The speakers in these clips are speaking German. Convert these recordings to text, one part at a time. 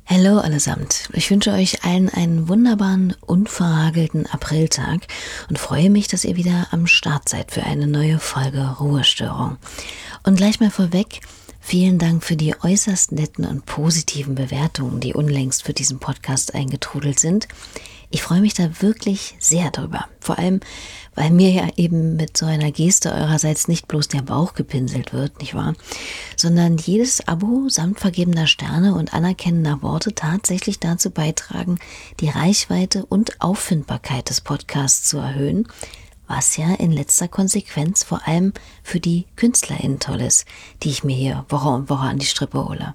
Hallo allesamt. Ich wünsche euch allen einen wunderbaren, unverhagelten Apriltag und freue mich, dass ihr wieder am Start seid für eine neue Folge Ruhestörung. Und gleich mal vorweg, vielen Dank für die äußerst netten und positiven Bewertungen, die unlängst für diesen Podcast eingetrudelt sind. Ich freue mich da wirklich sehr drüber. Vor allem, weil mir ja eben mit so einer Geste eurerseits nicht bloß der Bauch gepinselt wird, nicht wahr? Sondern jedes Abo samt vergebener Sterne und anerkennender Worte tatsächlich dazu beitragen, die Reichweite und Auffindbarkeit des Podcasts zu erhöhen, was ja in letzter Konsequenz vor allem für die KünstlerInnen toll ist, die ich mir hier Woche um Woche an die Strippe hole.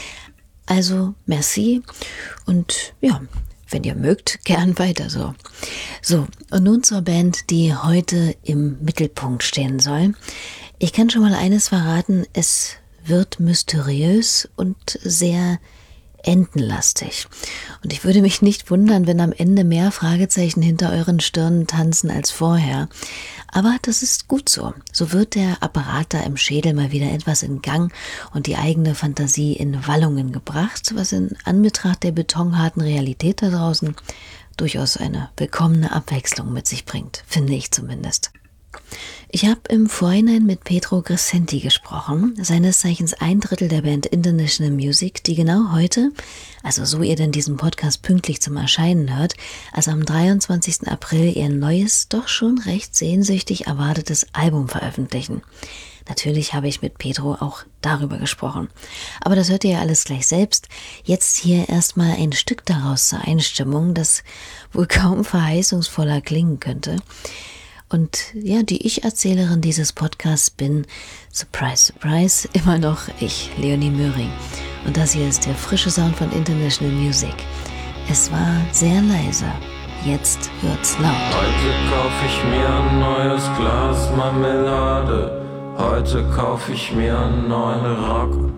Also, merci und ja, wenn ihr mögt, gern weiter so. So, und nun zur Band, die heute im Mittelpunkt stehen soll. Ich kann schon mal eines verraten, es wird mysteriös und sehr entenlastig. Und ich würde mich nicht wundern, wenn am Ende mehr Fragezeichen hinter euren Stirnen tanzen als vorher. Aber das ist gut so. So wird der Apparat da im Schädel mal wieder etwas in Gang und die eigene Fantasie in Wallungen gebracht, was in Anbetracht der betonharten Realität da draußen durchaus eine willkommene Abwechslung mit sich bringt, finde ich zumindest. Ich habe im Vorhinein mit Pedro Crescenti gesprochen, seines Zeichens ein Drittel der Band International Music, die genau heute, also so ihr denn diesen Podcast pünktlich zum Erscheinen hört, also am 23. April ihr neues, doch schon recht sehnsüchtig erwartetes Album veröffentlichen. Natürlich habe ich mit Pedro auch darüber gesprochen. Aber das hört ihr ja alles gleich selbst. Jetzt hier erstmal ein Stück daraus zur Einstimmung, das wohl kaum verheißungsvoller klingen könnte. Und ja, die Ich-Erzählerin dieses Podcasts bin, surprise, surprise, immer noch ich, Leonie Möhring. Und das hier ist der frische Sound von International Music. Es war sehr leise, jetzt wird's laut. Heute kauf ich mir ein neues Glas Marmelade. Heute kauf ich mir einen neuen Rock.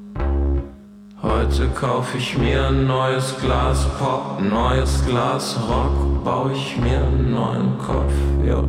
Heute kauf ich mir ein neues Glas Pop, neues Glas Rock, baue ich mir einen neuen Kopf, ja.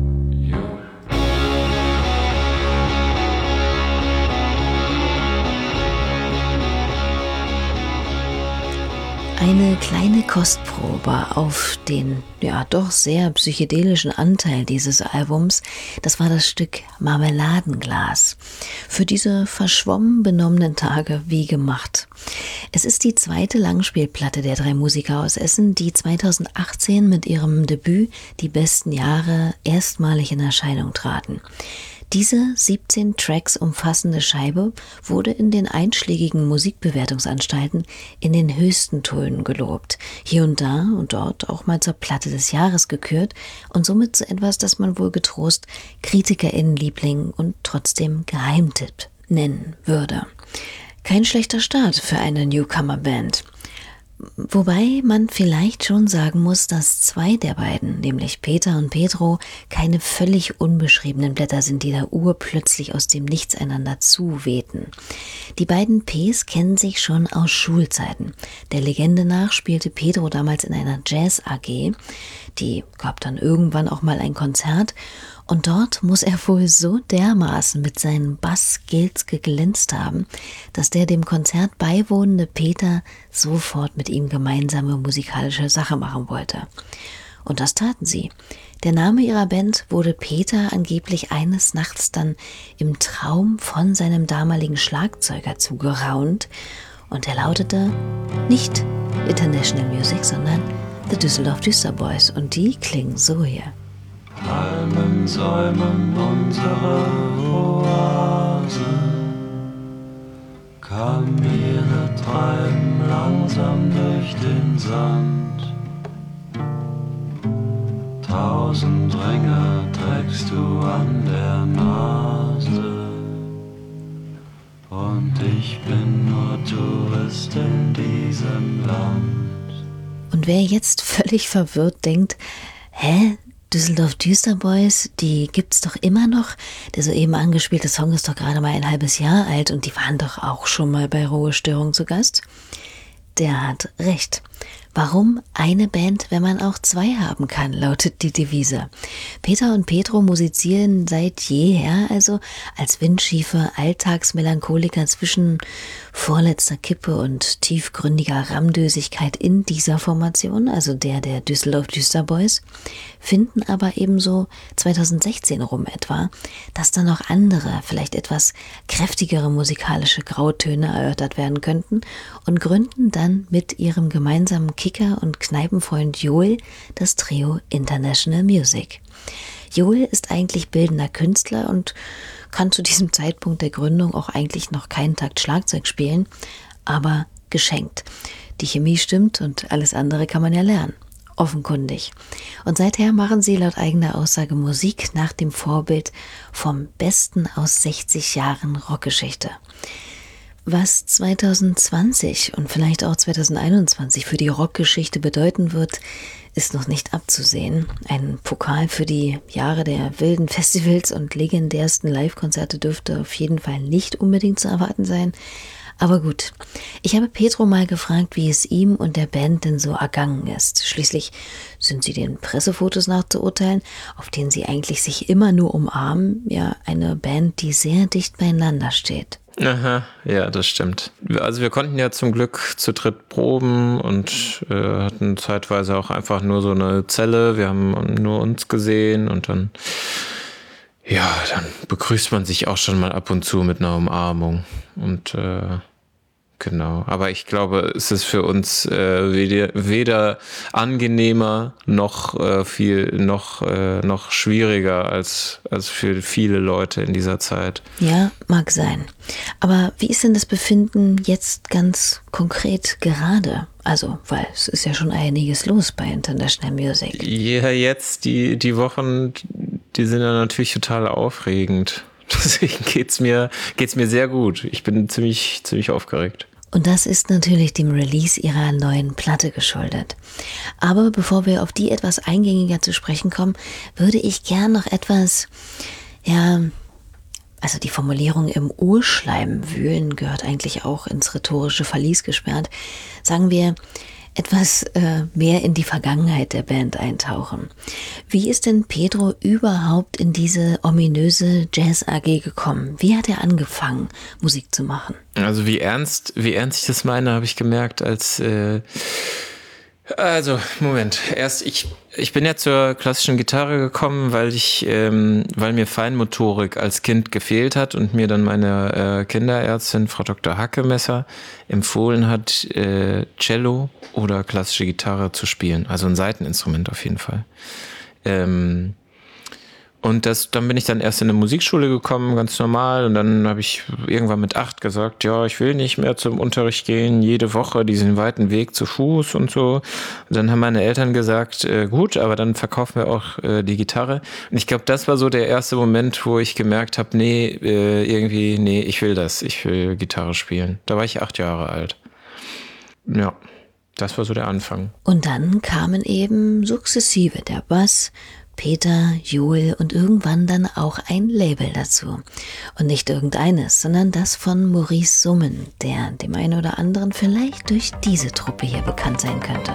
Eine kleine Kostprobe auf den, ja doch sehr psychedelischen Anteil dieses Albums, das war das Stück Marmeladenglas. Für diese verschwommen benommenen Tage wie gemacht. Es ist die zweite Langspielplatte der drei Musiker aus Essen, die 2018 mit ihrem Debüt Die besten Jahre erstmalig in Erscheinung traten. Diese 17 Tracks umfassende Scheibe wurde in den einschlägigen Musikbewertungsanstalten in den höchsten Tönen gelobt, hier und da und dort auch mal zur Platte des Jahres gekürt und somit zu etwas, das man wohl getrost KritikerInnen-Liebling und trotzdem Geheimtipp nennen würde. Kein schlechter Start für eine Newcomer-Band. Wobei man vielleicht schon sagen muss, dass zwei der beiden, nämlich Peter und Pedro, keine völlig unbeschriebenen Blätter sind, die da urplötzlich aus dem Nichts einander zuwehten. Die beiden Ps kennen sich schon aus Schulzeiten. Der Legende nach spielte Pedro damals in einer Jazz-AG, die gab dann irgendwann auch mal ein Konzert und dort muss er wohl so dermaßen mit seinen Bass-Skills geglänzt haben, dass der dem Konzert beiwohnende Peter sofort mit ihm gemeinsame musikalische Sache machen wollte. Und das taten sie. Der Name ihrer Band wurde Peter angeblich eines Nachts dann im Traum von seinem damaligen Schlagzeuger zugeraunt und er lautete nicht International Music, sondern The Düsseldorf Düsterboys und die klingen so hier. Palmen säumen unsere Oase, Kamele treiben langsam durch den Sand. 1000 Ringe trägst du an der Nase und ich bin nur Tourist in diesem Land. Und wer jetzt völlig verwirrt denkt, Düsseldorf Düsterboys, die gibt's doch immer noch. Der soeben angespielte Song ist doch gerade mal ein halbes Jahr alt und die waren doch auch schon mal bei Ruhestörung zu Gast. Der hat recht. Warum eine Band, wenn man auch zwei haben kann, lautet die Devise. Peter und Pedro musizieren seit jeher also als windschiefe Alltagsmelancholiker zwischen vorletzter Kippe und tiefgründiger Rammdösigkeit in dieser Formation, also der Düsseldorf Düsterboys, finden aber ebenso 2016 rum etwa, dass da noch andere, vielleicht etwas kräftigere musikalische Grautöne erörtert werden könnten und gründen dann mit ihrem gemeinsamen Kicker- und Kneipenfreund Joel das Trio International Music. Joel ist eigentlich bildender Künstler und kann zu diesem Zeitpunkt der Gründung auch eigentlich noch keinen Takt Schlagzeug spielen, aber geschenkt. Die Chemie stimmt und alles andere kann man ja lernen. Offenkundig. Und seither machen sie laut eigener Aussage Musik nach dem Vorbild vom Besten aus 60 Jahren Rockgeschichte. Was 2020 und vielleicht auch 2021 für die Rockgeschichte bedeuten wird, ist noch nicht abzusehen. Ein Pokal für die Jahre der wilden Festivals und legendärsten Live-Konzerte dürfte auf jeden Fall nicht unbedingt zu erwarten sein. Aber gut, ich habe Pedro mal gefragt, wie es ihm und der Band denn so ergangen ist. Schließlich sind sie den Pressefotos nachzuurteilen, auf denen sie eigentlich sich immer nur umarmen, ja eine Band, die sehr dicht beieinander steht. Aha, ja, das stimmt. Also wir konnten ja zum Glück zu dritt proben und hatten zeitweise auch einfach nur so eine Zelle. Wir haben nur uns gesehen und dann begrüßt man sich auch schon mal ab und zu mit einer Umarmung. Und genau, aber ich glaube, es ist für uns weder angenehmer noch noch schwieriger als für viele Leute in dieser Zeit. Ja, mag sein. Aber wie ist denn das Befinden jetzt ganz konkret gerade? Also, weil es ist ja schon einiges los bei International Music. Ja, jetzt die Wochen, die sind ja natürlich total aufregend. Deswegen geht's mir sehr gut. Ich bin ziemlich aufgeregt. Und das ist natürlich dem Release ihrer neuen Platte geschuldet. Aber bevor wir auf die etwas eingängiger zu sprechen kommen, würde ich gern noch etwas, also die Formulierung im Urschleim wühlen gehört eigentlich auch ins rhetorische Verlies gesperrt. Sagen wir, etwas mehr in die Vergangenheit der Band eintauchen. Wie ist denn Pedro überhaupt in diese ominöse Jazz-AG gekommen? Wie hat er angefangen, Musik zu machen? Also wie ernst ich das meine, habe ich gemerkt, als ich bin ja zur klassischen Gitarre gekommen, weil mir Feinmotorik als Kind gefehlt hat und mir dann meine Kinderärztin, Frau Dr. Hackemesser, empfohlen hat, Cello oder klassische Gitarre zu spielen. Also ein Saiteninstrument auf jeden Fall. Und dann bin ich dann erst in eine Musikschule gekommen, ganz normal. Und dann habe ich irgendwann mit 8 gesagt, ja, ich will nicht mehr zum Unterricht gehen, jede Woche diesen weiten Weg zu Fuß und so. Und dann haben meine Eltern gesagt, gut, aber dann verkaufen wir auch die Gitarre. Und ich glaube, das war so der erste Moment, wo ich gemerkt habe, ich will das. Ich will Gitarre spielen. Da war ich 8 Jahre alt. Ja, das war so der Anfang. Und dann kamen eben sukzessive der Bass, Peter, Joel und irgendwann dann auch ein Label dazu. Und nicht irgendeines, sondern das von Maurice Summen, der dem einen oder anderen vielleicht durch diese Truppe hier bekannt sein könnte.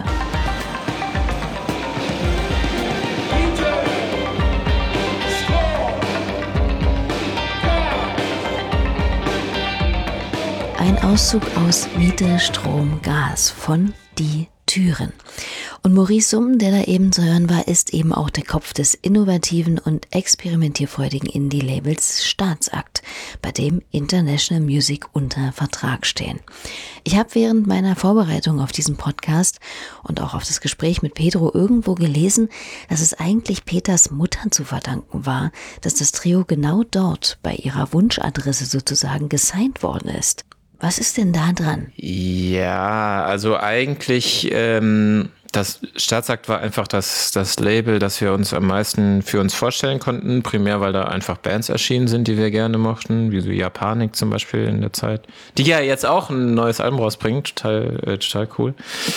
Ein Auszug aus Miete, Strom, Gas von Die Türen. Und Maurice Summen, der da eben zu hören war, ist eben auch der Kopf des innovativen und experimentierfreudigen Indie-Labels Staatsakt, bei dem International Music unter Vertrag stehen. Ich habe während meiner Vorbereitung auf diesen Podcast und auch auf das Gespräch mit Pedro irgendwo gelesen, dass es eigentlich Peters Mutter zu verdanken war, dass das Trio genau dort bei ihrer Wunschadresse sozusagen gesigned worden ist. Was ist denn da dran? Ja, also eigentlich, das Staatsakt war einfach das Label, das wir uns am meisten für uns vorstellen konnten. Primär, weil da einfach Bands erschienen sind, die wir gerne mochten, wie so Japanik zum Beispiel in der Zeit. Die ja jetzt auch ein neues Album rausbringen, total cool.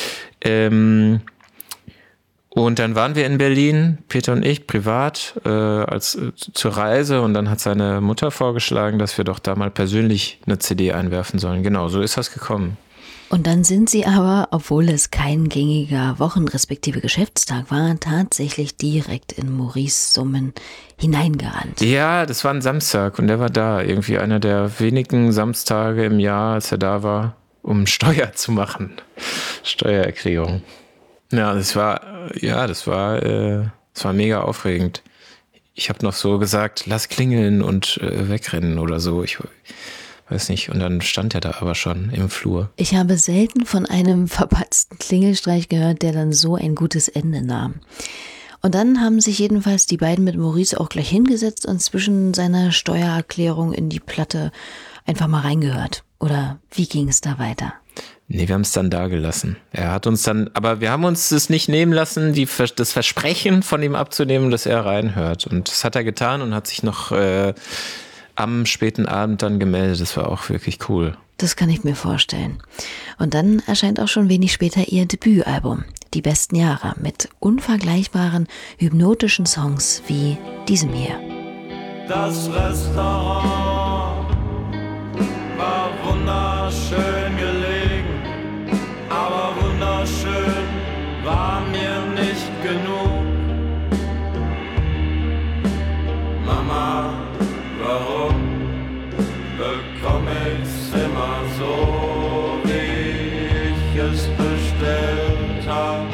Und dann waren wir in Berlin, Peter und ich, privat, zur Reise. Und dann hat seine Mutter vorgeschlagen, dass wir doch da mal persönlich eine CD einwerfen sollen. Genau, so ist das gekommen. Und dann sind sie aber, obwohl es kein gängiger Wochen- respektive Geschäftstag war, tatsächlich direkt in Maurice Summen hineingerannt. Ja, das war ein Samstag und der war da. Irgendwie einer der wenigen Samstage im Jahr, als er da war, um Steuer zu machen. Steuererklärung. Ja, das war mega aufregend. Ich habe noch so gesagt, lass klingeln und wegrennen oder so. Ich weiß nicht. Und dann stand er da aber schon im Flur. Ich habe selten von einem verpatzten Klingelstreich gehört, der dann so ein gutes Ende nahm. Und dann haben sich jedenfalls die beiden mit Maurice auch gleich hingesetzt und zwischen seiner Steuererklärung in die Platte einfach mal reingehört. Oder wie ging es da weiter? Nee, wir haben es dann da gelassen. Aber wir haben uns es nicht nehmen lassen, das Versprechen von ihm abzunehmen, dass er reinhört. Und das hat er getan und hat sich noch am späten Abend dann gemeldet. Das war auch wirklich cool. Das kann ich mir vorstellen. Und dann erscheint auch schon wenig später ihr Debütalbum, Die besten Jahre, mit unvergleichbaren, hypnotischen Songs wie diesem hier. Das Restaurant war wunderschön gelegen, aber wunderschön war mir nicht genug. Mama, warum bekomme ich's immer so, wie ich es bestellt hab,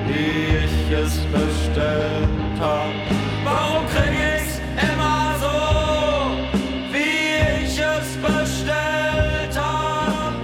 Warum krieg ich's immer so, wie ich es bestellt hab,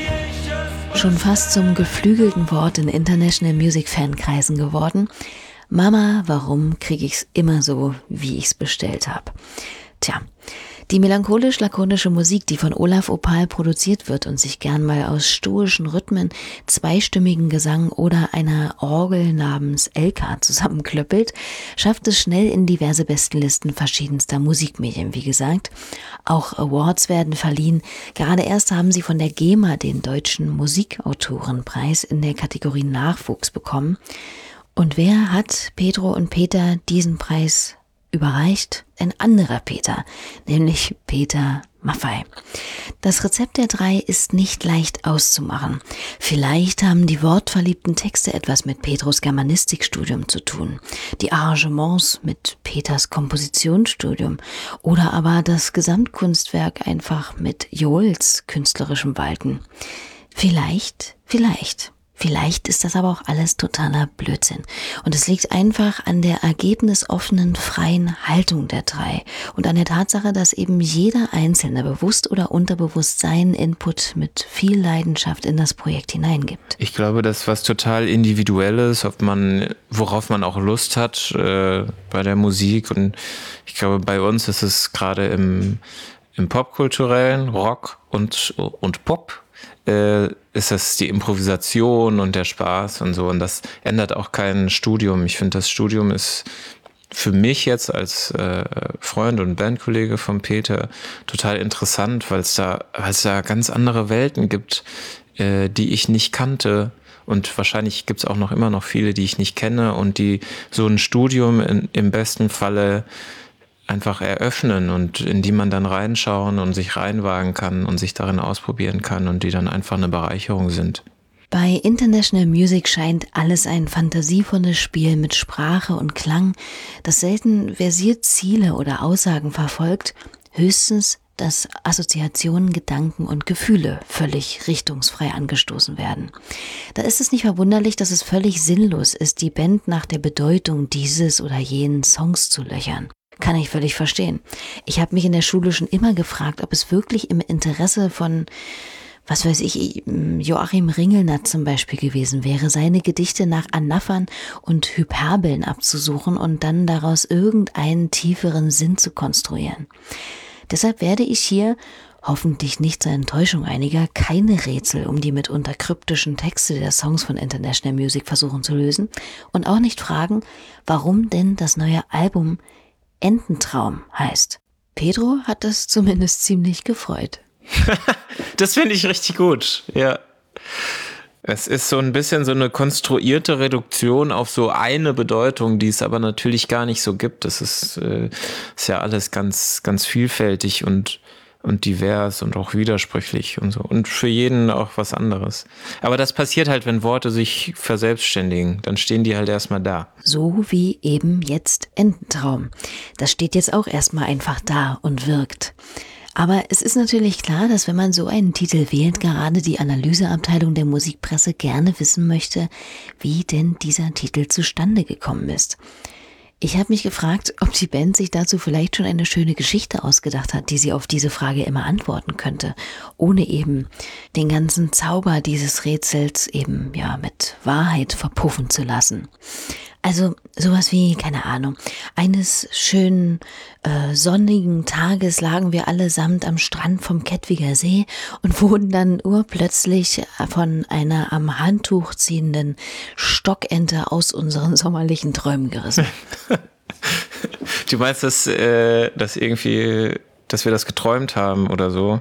Schon fast zum geflügelten Wort in International Music Fankreisen geworden. Mama, warum krieg ich's immer so, wie ich's bestellt hab? Tja, die melancholisch-lakonische Musik, die von Olaf Opal produziert wird und sich gern mal aus stoischen Rhythmen, zweistimmigen Gesang oder einer Orgel namens Elka zusammenklöppelt, schafft es schnell in diverse Bestenlisten verschiedenster Musikmedien, wie gesagt. Auch Awards werden verliehen. Gerade erst haben sie von der GEMA den Deutschen Musikautorenpreis in der Kategorie Nachwuchs bekommen. Und wer hat Pedro und Peter diesen Preis überreicht? Ein anderer Peter, nämlich Peter Maffay. Das Rezept der drei ist nicht leicht auszumachen. Vielleicht haben die wortverliebten Texte etwas mit Pedros Germanistikstudium zu tun, die Arrangements mit Peters Kompositionsstudium oder aber das Gesamtkunstwerk einfach mit Joels künstlerischem Walten. Vielleicht. Vielleicht ist das aber auch alles totaler Blödsinn. Und es liegt einfach an der ergebnisoffenen, freien Haltung der drei und an der Tatsache, dass eben jeder Einzelne bewusst oder unterbewusst seinen Input mit viel Leidenschaft in das Projekt hineingibt. Ich glaube, das ist was total Individuelles, worauf man auch Lust hat bei der Musik. Und ich glaube, bei uns ist es gerade im popkulturellen Rock und Pop ist es die Improvisation und der Spaß und so. Und das ändert auch kein Studium. Ich finde, das Studium ist für mich jetzt als Freund und Bandkollege von Peter total interessant, weil es da ganz andere Welten gibt, die ich nicht kannte. Und wahrscheinlich gibt es auch immer noch viele, die ich nicht kenne und die so ein Studium im besten Falle einfach eröffnen und in die man dann reinschauen und sich reinwagen kann und sich darin ausprobieren kann und die dann einfach eine Bereicherung sind. Bei International Music scheint alles ein fantasievolles Spiel mit Sprache und Klang, das selten versiert Ziele oder Aussagen verfolgt, höchstens, dass Assoziationen, Gedanken und Gefühle völlig richtungsfrei angestoßen werden. Da ist es nicht verwunderlich, dass es völlig sinnlos ist, die Band nach der Bedeutung dieses oder jenen Songs zu löchern. Kann ich völlig verstehen. Ich habe mich in der Schule schon immer gefragt, ob es wirklich im Interesse von, was weiß ich, Joachim Ringelnatz zum Beispiel gewesen wäre, seine Gedichte nach Anaphern und Hyperbeln abzusuchen und dann daraus irgendeinen tieferen Sinn zu konstruieren. Deshalb werde ich hier, hoffentlich nicht zur Enttäuschung einiger, keine Rätsel um die mitunter kryptischen Texte der Songs von International Music versuchen zu lösen und auch nicht fragen, warum denn das neue Album Ententraum heißt. Pedro hat das zumindest ziemlich gefreut. Das finde ich richtig gut, ja. Es ist so ein bisschen so eine konstruierte Reduktion auf so eine Bedeutung, die es aber natürlich gar nicht so gibt. Das ist ja alles ganz, ganz vielfältig und und divers und auch widersprüchlich und so. Und für jeden auch was anderes. Aber das passiert halt, wenn Worte sich verselbstständigen. Dann stehen die halt erstmal da. So wie eben jetzt Ententraum. Das steht jetzt auch erstmal einfach da und wirkt. Aber es ist natürlich klar, dass wenn man so einen Titel wählt, gerade die Analyseabteilung der Musikpresse gerne wissen möchte, wie denn dieser Titel zustande gekommen ist. Ich habe mich gefragt, ob die Band sich dazu vielleicht schon eine schöne Geschichte ausgedacht hat, die sie auf diese Frage immer antworten könnte, ohne eben den ganzen Zauber dieses Rätsels eben ja mit Wahrheit verpuffen zu lassen. Also sowas wie, keine Ahnung, eines schönen sonnigen Tages lagen wir allesamt am Strand vom Kettwiger See und wurden dann urplötzlich von einer am Handtuch ziehenden Stockente aus unseren sommerlichen Träumen gerissen. Du meinst, dass wir das geträumt haben oder so?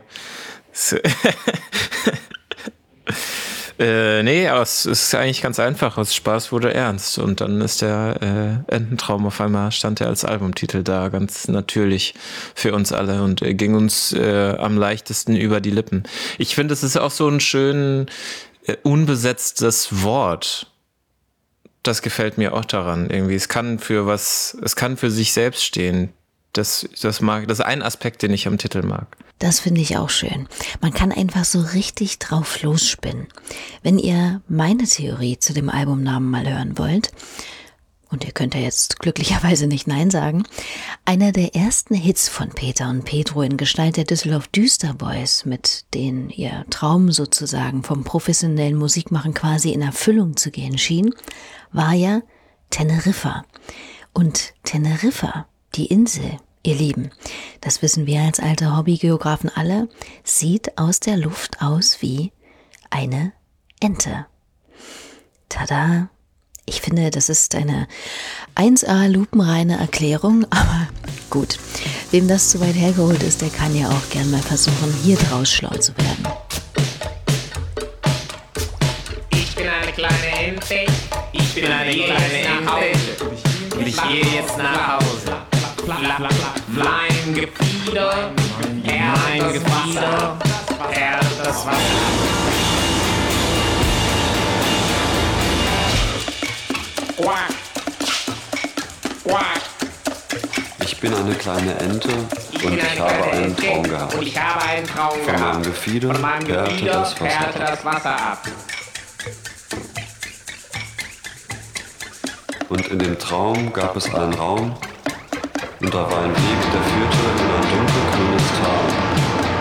Nee, aber es ist eigentlich ganz einfach. Aus Spaß wurde ernst. Und dann ist der Ententraum auf einmal, stand er als Albumtitel da, ganz natürlich für uns alle und ging uns am leichtesten über die Lippen. Ich finde, es ist auch so ein schön unbesetztes Wort. Das gefällt mir auch daran irgendwie. Es kann für sich selbst stehen. Das ist ein Aspekt, den ich am Titel mag. Das finde ich auch schön. Man kann einfach so richtig drauf losspinnen. Wenn ihr meine Theorie zu dem Albumnamen mal hören wollt, und ihr könnt ja jetzt glücklicherweise nicht Nein sagen, einer der ersten Hits von Peter und Pedro in Gestalt der Düsseldorf Düsterboys, mit denen ihr Traum sozusagen vom professionellen Musikmachen quasi in Erfüllung zu gehen schien, war ja Teneriffa. Und Teneriffa, die Insel, ihr Lieben, das wissen wir als alte Hobbygeografen alle, sieht aus der Luft aus wie eine Ente. Tada! Ich finde, das ist eine 1A lupenreine Erklärung, aber gut. Wem das zu weit hergeholt ist, der kann ja auch gern mal versuchen, hier draus schlau zu werden. Ich bin eine kleine Ente, ich bin eine kleine Ente und ich gehe jetzt nach Hause. Mein Gefieder, erdet das Wasser. Quack, quack. Ich bin eine kleine Ente und ich habe einen Traum gehabt. Von meinem Gefieder perlte das Wasser ab. Und in dem Traum gab es einen Raum und da war ein Weg, der führte in ein dunkelgrünes Tal.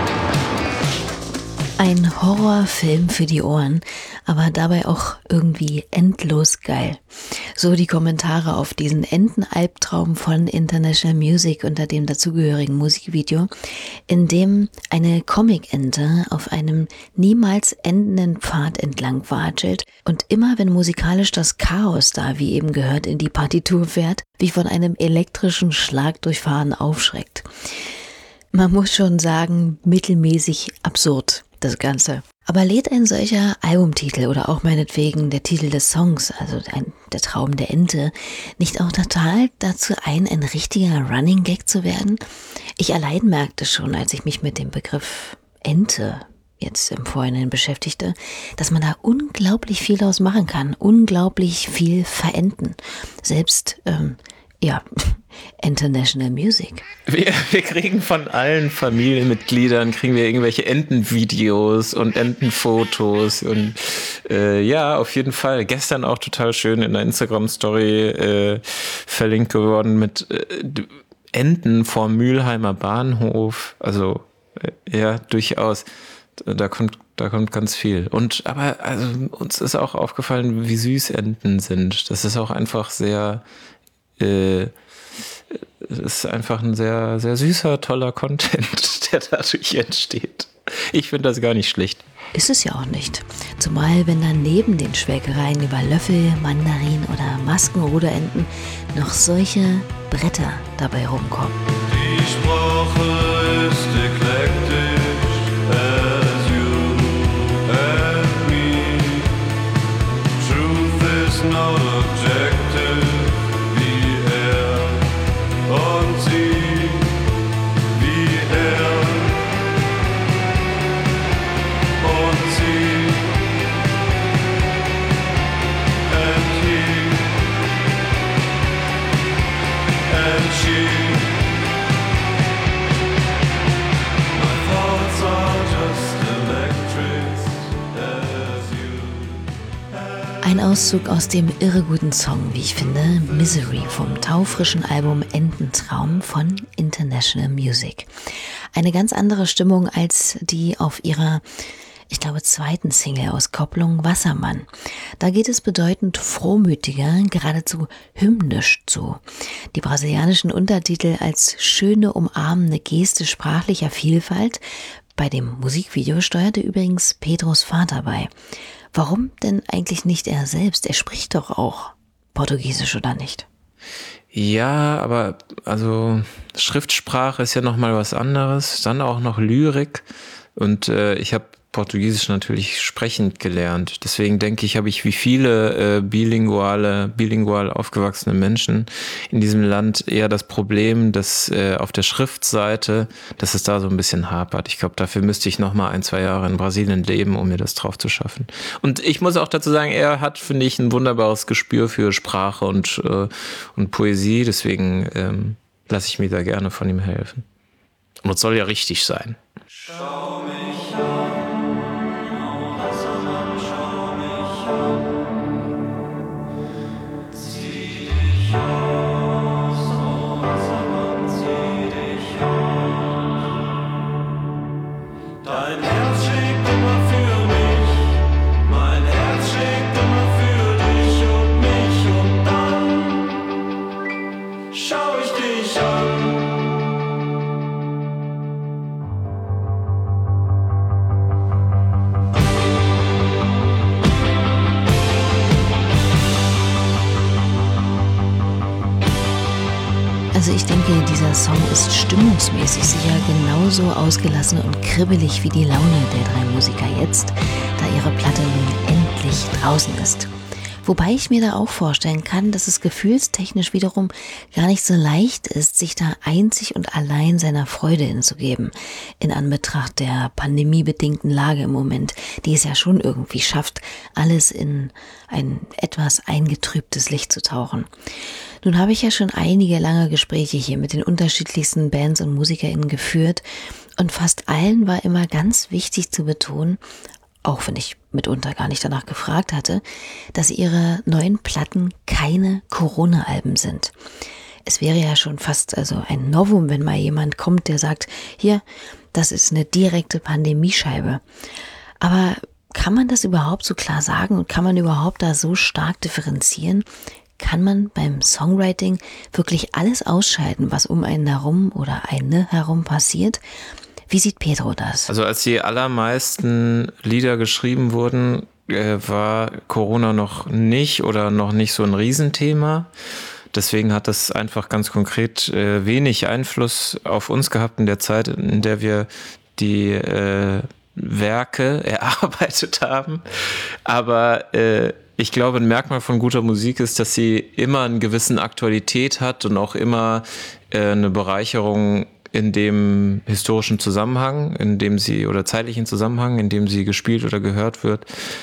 Ein Horrorfilm für die Ohren, aber dabei auch irgendwie endlos geil. So die Kommentare auf diesen Entenalbtraum von International Music unter dem dazugehörigen Musikvideo, in dem eine Comic-Ente auf einem niemals endenden Pfad entlang watschelt und immer, wenn musikalisch das Chaos da, wie eben gehört, in die Partitur fährt, wie von einem elektrischen Schlag durchfahren aufschreckt. Man muss schon sagen, mittelmäßig absurd, das Ganze. Aber lädt ein solcher Albumtitel oder auch meinetwegen der Titel des Songs, also der Traum der Ente, nicht auch total dazu ein richtiger Running Gag zu werden? Ich allein merkte schon, als ich mich mit dem Begriff Ente jetzt im Vorhinein beschäftigte, dass man da unglaublich viel daraus machen kann, unglaublich viel verenden. Selbst, International Music. Wir kriegen von allen Familienmitgliedern irgendwelche Entenvideos und Entenfotos und auf jeden Fall. Gestern auch total schön in der Instagram-Story verlinkt geworden mit Enten vorm Mülheimer Bahnhof. Also durchaus. Da kommt ganz viel. Aber uns ist auch aufgefallen, wie süß Enten sind. Das ist auch einfach sehr ist einfach ein sehr, sehr süßer, toller Content, der dadurch entsteht. Ich finde das gar nicht schlecht. Ist es ja auch nicht. Zumal, wenn dann neben den Schwelgereien über Löffel, Mandarin oder Maskenruderenten noch solche Bretter dabei rumkommen. Die Sprache ist eklektisch, as you and me. Truth is not objective. Und sie, wie er, Ein Auszug aus dem irre guten Song, wie ich finde, Misery vom taufrischen Album Ententraum von International Music. Eine ganz andere Stimmung als die auf ihrer, ich glaube, zweiten Single-Auskopplung Wassermann. Da geht es bedeutend frohmütiger, geradezu hymnisch zu. Die brasilianischen Untertitel als schöne, umarmende Geste sprachlicher Vielfalt. Bei dem Musikvideo steuerte übrigens Pedros Vater bei. Warum denn eigentlich nicht er selbst? Er spricht doch auch Portugiesisch, oder nicht? Ja, aber also Schriftsprache ist ja nochmal was anderes. Dann auch noch Lyrik. Und ich habe Portugiesisch natürlich sprechend gelernt. Deswegen denke ich, habe ich wie viele bilingual aufgewachsene Menschen in diesem Land eher das Problem, dass auf der Schriftseite, dass es da so ein bisschen hapert. Ich glaube, dafür müsste ich nochmal 1-2 Jahre in Brasilien leben, um mir das drauf zu schaffen. Und ich muss auch dazu sagen, er hat, finde ich, ein wunderbares Gespür für Sprache und Poesie. Deswegen lasse ich mir da gerne von ihm helfen. Und es soll ja richtig sein. Schau mich an, oh Wassermann, schau mich an. Zieh dich aus, oh Wassermann, zieh dich aus. Dein Herz schlägt immer für mich, mein Herz schlägt immer für dich und mich, und dann schau ich dich an. Also ich denke, dieser Song ist stimmungsmäßig sicher genauso ausgelassen und kribbelig wie die Laune der 3 Musiker jetzt, da ihre Platte nun endlich draußen ist. Wobei ich mir da auch vorstellen kann, dass es gefühlstechnisch wiederum gar nicht so leicht ist, sich da einzig und allein seiner Freude hinzugeben, in Anbetracht der pandemiebedingten Lage im Moment, die es ja schon irgendwie schafft, alles in ein etwas eingetrübtes Licht zu tauchen. Nun habe ich ja schon einige lange Gespräche hier mit den unterschiedlichsten Bands und MusikerInnen geführt und fast allen war immer ganz wichtig zu betonen, auch wenn ich mitunter gar nicht danach gefragt hatte, dass ihre neuen Platten keine Corona-Alben sind. Es wäre ja schon fast also ein Novum, wenn mal jemand kommt, der sagt, hier, das ist eine direkte Pandemiescheibe. Aber kann man das überhaupt so klar sagen und kann man überhaupt da so stark differenzieren? Kann man beim Songwriting wirklich alles ausschalten, was um einen herum oder eine herum passiert? Wie sieht Pedro das? Also als die allermeisten Lieder geschrieben wurden, war Corona noch nicht so ein Riesenthema. Deswegen hat das einfach ganz konkret wenig Einfluss auf uns gehabt in der Zeit, in der wir die Werke erarbeitet haben. Aber ich glaube, ein Merkmal von guter Musik ist, dass sie immer eine gewisse Aktualität hat und auch immer eine Bereicherung in dem historischen Zusammenhang, in dem sie, oder zeitlichen Zusammenhang, in dem sie gespielt oder gehört wird,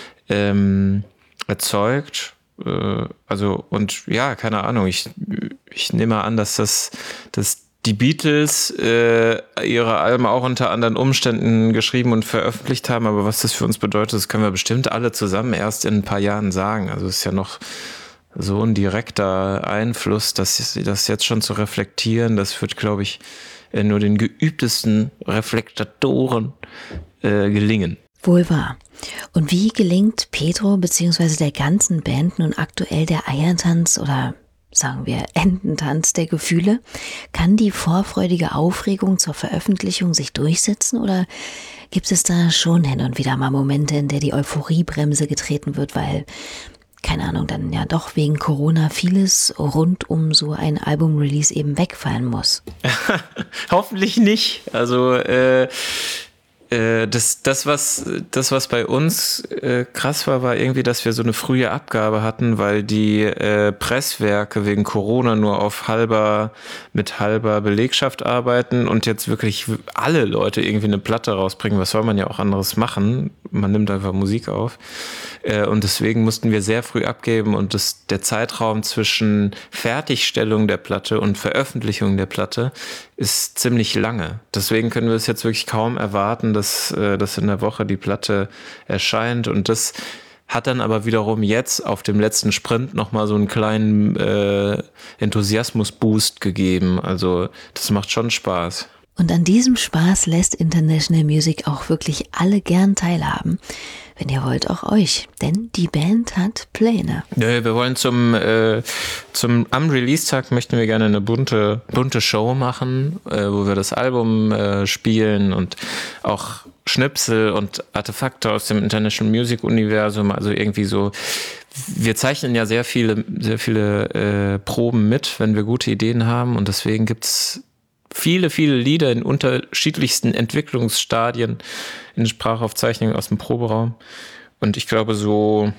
erzeugt. Also, und ja, keine Ahnung, ich nehme an, dass die Beatles ihre Alben auch unter anderen Umständen geschrieben und veröffentlicht haben, aber was das für uns bedeutet, das können wir bestimmt alle zusammen erst in ein paar Jahren sagen. Also es ist ja noch so ein direkter Einfluss, dass das jetzt schon zu reflektieren, das wird, glaube ich, nur den geübtesten Reflektatoren gelingen. Wohl wahr. Und wie gelingt Pedro bzw. der ganzen Band nun aktuell der Eiertanz oder sagen wir Ententanz der Gefühle? Kann die vorfreudige Aufregung zur Veröffentlichung sich durchsetzen oder gibt es da schon hin und wieder mal Momente, in der die Euphoriebremse getreten wird, weil, keine Ahnung, dann ja doch wegen Corona vieles rund um so ein Album-Release eben wegfallen muss? Hoffentlich nicht. Also das, was bei uns krass war irgendwie, dass wir so eine frühe Abgabe hatten, weil die Presswerke wegen Corona nur mit halber Belegschaft arbeiten und jetzt wirklich alle Leute irgendwie eine Platte rausbringen. Was soll man ja auch anderes machen? Man nimmt einfach Musik auf. Und deswegen mussten wir sehr früh abgeben und der Zeitraum zwischen Fertigstellung der Platte und Veröffentlichung der Platte ist ziemlich lange. Deswegen können wir es jetzt wirklich kaum erwarten, dass in der Woche die Platte erscheint. Und das hat dann aber wiederum jetzt auf dem letzten Sprint nochmal so einen kleinen Enthusiasmus-Boost gegeben. Also das macht schon Spaß. Und an diesem Spaß lässt International Music auch wirklich alle gern teilhaben. Wenn ihr wollt, auch euch. Denn die Band hat Pläne. Ja, wir wollen am Release-Tag möchten wir gerne eine bunte Show machen, wo wir das Album spielen und auch Schnipsel und Artefakte aus dem International Music Universum. Also irgendwie so, wir zeichnen ja sehr viele Proben mit, wenn wir gute Ideen haben. Und deswegen gibt's viele Lieder in unterschiedlichsten Entwicklungsstadien in Sprachaufzeichnungen aus dem Proberaum. Und ich glaube so,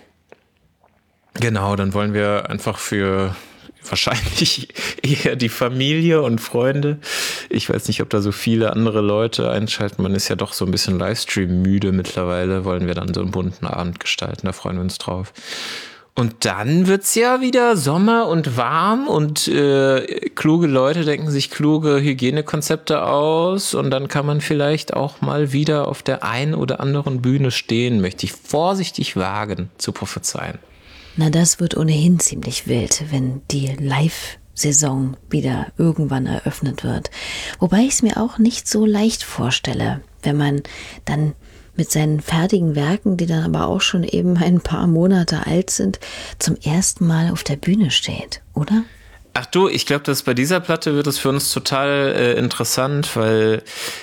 genau, dann wollen wir einfach für wahrscheinlich eher die Familie und Freunde. Ich weiß nicht, ob da so viele andere Leute einschalten. Man ist ja doch so ein bisschen Livestream-müde mittlerweile. Wollen wir dann so einen bunten Abend gestalten, da freuen wir uns drauf. Und dann wird's ja wieder Sommer und warm und kluge Leute denken sich kluge Hygienekonzepte aus und dann kann man vielleicht auch mal wieder auf der einen oder anderen Bühne stehen, möchte ich vorsichtig wagen zu prophezeien. Na, das wird ohnehin ziemlich wild, wenn die Live-Saison wieder irgendwann eröffnet wird. Wobei ich es mir auch nicht so leicht vorstelle, wenn man dann mit seinen fertigen Werken, die dann aber auch schon eben ein paar Monate alt sind, zum ersten Mal auf der Bühne steht, oder? Ach du, ich glaube, dass bei dieser Platte wird es für uns total interessant, weil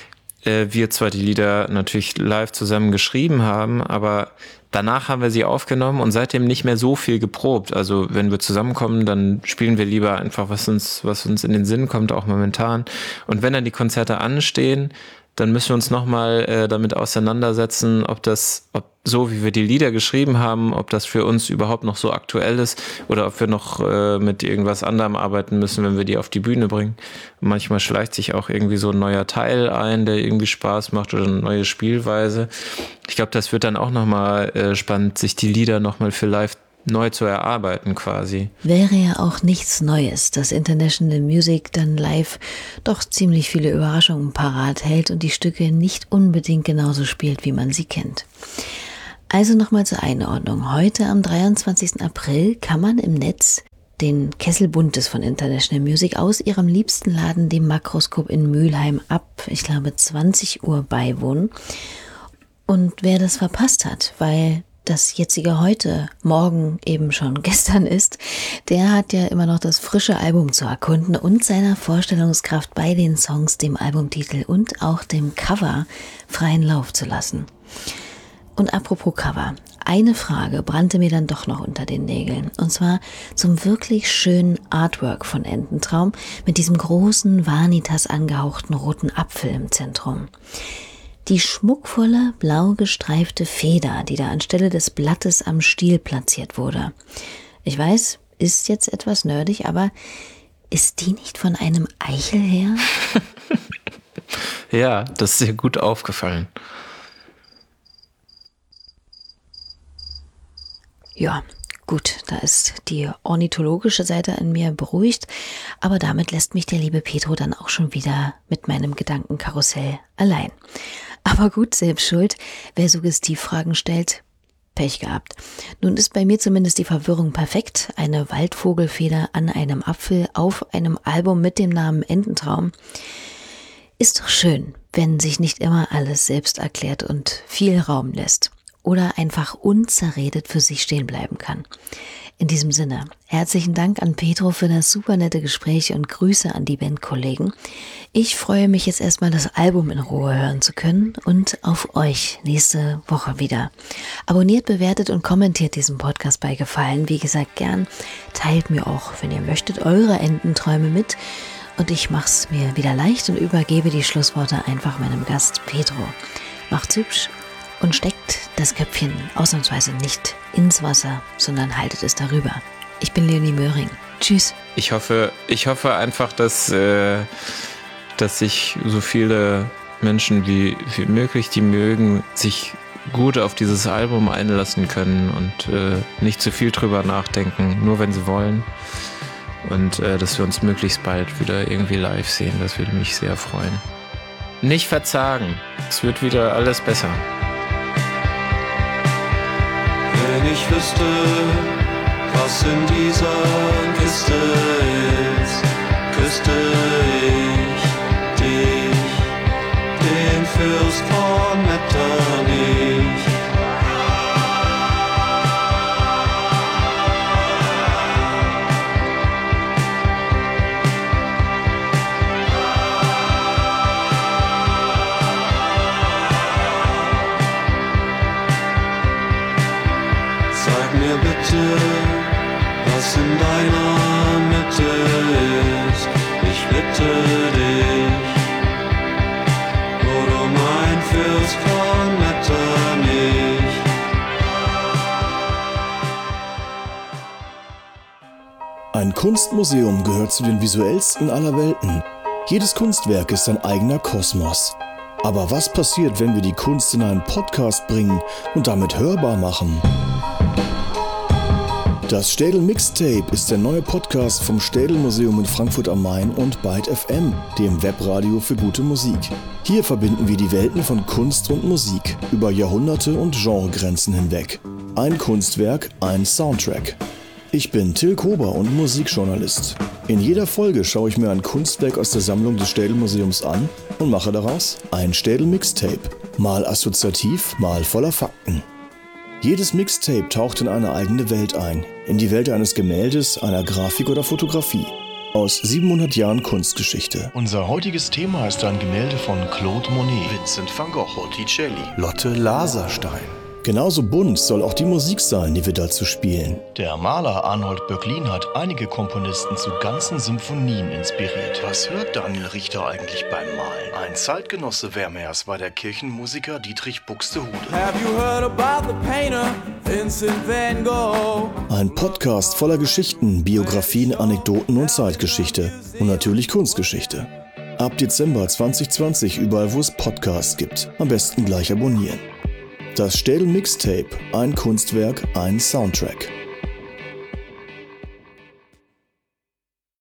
wir zwar die Lieder natürlich live zusammen geschrieben haben, aber danach haben wir sie aufgenommen und seitdem nicht mehr so viel geprobt. Also wenn wir zusammenkommen, dann spielen wir lieber einfach, was uns in den Sinn kommt, auch momentan. Und wenn dann die Konzerte anstehen, dann müssen wir uns nochmal damit auseinandersetzen, ob so wie wir die Lieder geschrieben haben, ob das für uns überhaupt noch so aktuell ist oder ob wir noch mit irgendwas anderem arbeiten müssen, wenn wir die auf die Bühne bringen. Und manchmal schleicht sich auch irgendwie so ein neuer Teil ein, der irgendwie Spaß macht oder eine neue Spielweise. Ich glaube, das wird dann auch nochmal spannend, sich die Lieder nochmal für live neu zu erarbeiten quasi. Wäre ja auch nichts Neues, dass International Music dann live doch ziemlich viele Überraschungen parat hält und die Stücke nicht unbedingt genauso spielt, wie man sie kennt. Also nochmal zur Einordnung. Heute am 23. April kann man im Netz den Kessel Buntes von International Music aus ihrem liebsten Laden, dem Makroskop in Mülheim, ab, ich glaube, 20 Uhr beiwohnen. Und wer das verpasst hat, weil das jetzige heute, morgen eben schon gestern ist, der hat ja immer noch das frische Album zu erkunden und seiner Vorstellungskraft bei den Songs, dem Albumtitel und auch dem Cover freien Lauf zu lassen. Und apropos Cover, eine Frage brannte mir dann doch noch unter den Nägeln. Und zwar zum wirklich schönen Artwork von Ententraum mit diesem großen Vanitas angehauchten roten Apfel im Zentrum. Die schmuckvolle, blau gestreifte Feder, die da anstelle des Blattes am Stiel platziert wurde. Ich weiß, ist jetzt etwas nerdig, aber ist die nicht von einem Eichelherr? Ja, das ist dir gut aufgefallen. Ja, gut, da ist die ornithologische Seite in mir beruhigt, aber damit lässt mich der liebe Pedro dann auch schon wieder mit meinem Gedankenkarussell allein. Aber gut, selbst schuld, wer Suggestivfragen stellt, Pech gehabt. Nun ist bei mir zumindest die Verwirrung perfekt. Eine Waldvogelfeder an einem Apfel auf einem Album mit dem Namen Ententraum. Ist doch schön, wenn sich nicht immer alles selbst erklärt und viel Raum lässt. Oder einfach unzerredet für sich stehen bleiben kann. In diesem Sinne, herzlichen Dank an Pedro für das super nette Gespräch und Grüße an die Bandkollegen. Ich freue mich jetzt erstmal, das Album in Ruhe hören zu können und auf euch nächste Woche wieder. Abonniert, bewertet und kommentiert diesen Podcast bei Gefallen. Wie gesagt, gern teilt mir auch, wenn ihr möchtet, eure Ententräume mit. Und ich mach's mir wieder leicht und übergebe die Schlussworte einfach meinem Gast Pedro. Macht's hübsch und steckt das Köpfchen ausnahmsweise nicht ins Wasser, sondern haltet es darüber. Ich bin Leonie Möhring. Tschüss. Ich hoffe einfach, dass sich so viele Menschen wie möglich, die mögen, sich gut auf dieses Album einlassen können und nicht zu viel drüber nachdenken, nur wenn sie wollen. Und dass wir uns möglichst bald wieder irgendwie live sehen. Das würde mich sehr freuen. Nicht verzagen. Es wird wieder alles besser. Wenn ich wüsste, was in dieser Kiste ist, küsste ich dich, den Fürst von Metternich. Sag mir bitte, was in deiner Mitte ist, ich bitte dich, o du mein Fürst von Metternich. Ein Kunstmuseum gehört zu den visuellsten aller Welten. Jedes Kunstwerk ist ein eigener Kosmos. Aber was passiert, wenn wir die Kunst in einen Podcast bringen und damit hörbar machen? Das Städel Mixtape ist der neue Podcast vom Städel Museum in Frankfurt am Main und Byte FM, dem Webradio für gute Musik. Hier verbinden wir die Welten von Kunst und Musik über Jahrhunderte und Genregrenzen hinweg. Ein Kunstwerk, ein Soundtrack. Ich bin Till Kober und Musikjournalist. In jeder Folge schaue ich mir ein Kunstwerk aus der Sammlung des Städel Museums an und mache daraus ein Städel Mixtape. Mal assoziativ, mal voller Fakten. Jedes Mixtape taucht in eine eigene Welt ein, in die Welt eines Gemäldes, einer Grafik oder Fotografie. Aus 700 Jahren Kunstgeschichte. Unser heutiges Thema ist ein Gemälde von Claude Monet, Vincent van Gogh, Botticelli, Lotte Laserstein. Genauso bunt soll auch die Musik sein, die wir dazu spielen. Der Maler Arnold Böcklin hat einige Komponisten zu ganzen Symphonien inspiriert. Was hört Daniel Richter eigentlich beim Malen? Ein Zeitgenosse Vermeers war der Kirchenmusiker Dietrich Buxtehude. Have you heard about the painter Vincent van Gogh? Ein Podcast voller Geschichten, Biografien, Anekdoten und Zeitgeschichte. Und natürlich Kunstgeschichte. Ab Dezember 2020 überall, wo es Podcasts gibt. Am besten gleich abonnieren. Das Städel Mixtape, ein Kunstwerk, ein Soundtrack.